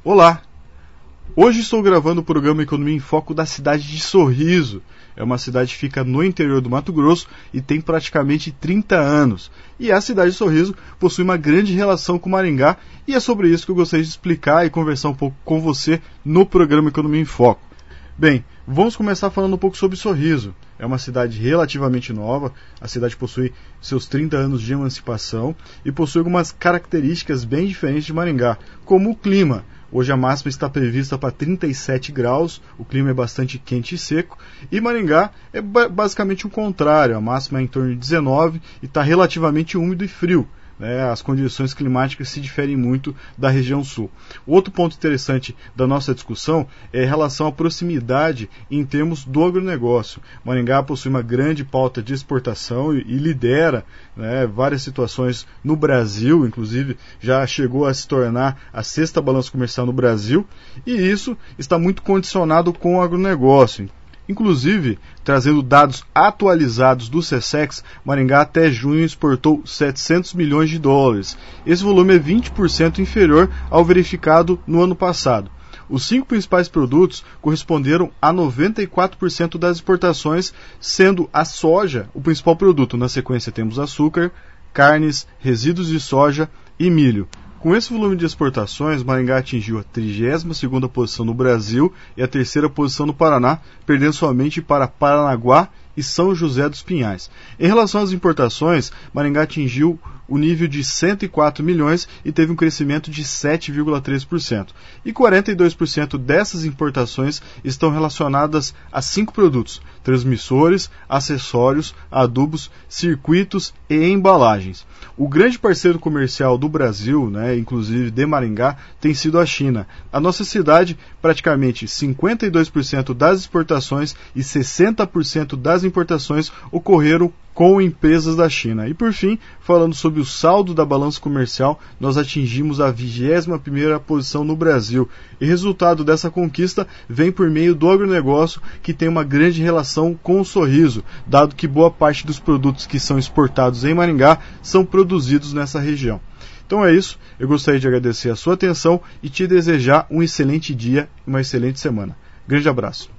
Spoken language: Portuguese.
Olá! Hoje estou gravando o programa Economia em Foco da cidade de Sorriso. É uma cidade que fica no interior do Mato Grosso e tem praticamente 30 anos. E a cidade de Sorriso possui uma grande relação com Maringá e é sobre isso que eu gostaria de explicar e conversar um pouco com você no programa Economia em Foco. Bem, vamos começar falando um pouco sobre Sorriso. É uma cidade relativamente nova, a cidade possui seus 30 anos de emancipação e possui algumas características bem diferentes de Maringá, como o clima. Hoje a máxima está prevista para 37 graus, o clima é bastante quente e seco, e Maringá é basicamente o contrário, a máxima é em torno de 19 e está relativamente úmido e frio. As condições climáticas se diferem muito da região sul. Outro ponto interessante da nossa discussão é em relação à proximidade em termos do agronegócio. Maringá possui uma grande pauta de exportação e lidera várias situações no Brasil, inclusive já chegou a se tornar a sexta balança comercial no Brasil, e isso está muito condicionado com o agronegócio. Inclusive, trazendo dados atualizados do SECEX, Maringá até junho exportou 700 milhões de dólares. Esse volume é 20% inferior ao verificado no ano passado. Os 5 principais produtos corresponderam a 94% das exportações, sendo a soja o principal produto. Na sequência temos açúcar, carnes, resíduos de soja e milho. Com esse volume de exportações, Maringá atingiu a 32ª posição no Brasil e a 3ª posição no Paraná, perdendo somente para Paranaguá e São José dos Pinhais. Em relação às importações, Maringá atingiu o nível de 104 milhões e teve um crescimento de 7,3%. E 42% dessas importações estão relacionadas a 5 produtos: transmissores, acessórios, adubos, circuitos e embalagens. O grande parceiro comercial do Brasil, inclusive de Maringá, tem sido a China. A nossa cidade, praticamente 52% das exportações e 60% das importações ocorreram com empresas da China. E por fim, falando sobre o saldo da balança comercial, nós atingimos a 21ª posição no Brasil. E resultado dessa conquista vem por meio do agronegócio, que tem uma grande relação com o Sorriso, dado que boa parte dos produtos que são exportados em Maringá são produzidos nessa região. Então é isso, eu gostaria de agradecer a sua atenção e te desejar um excelente dia e uma excelente semana. Grande abraço.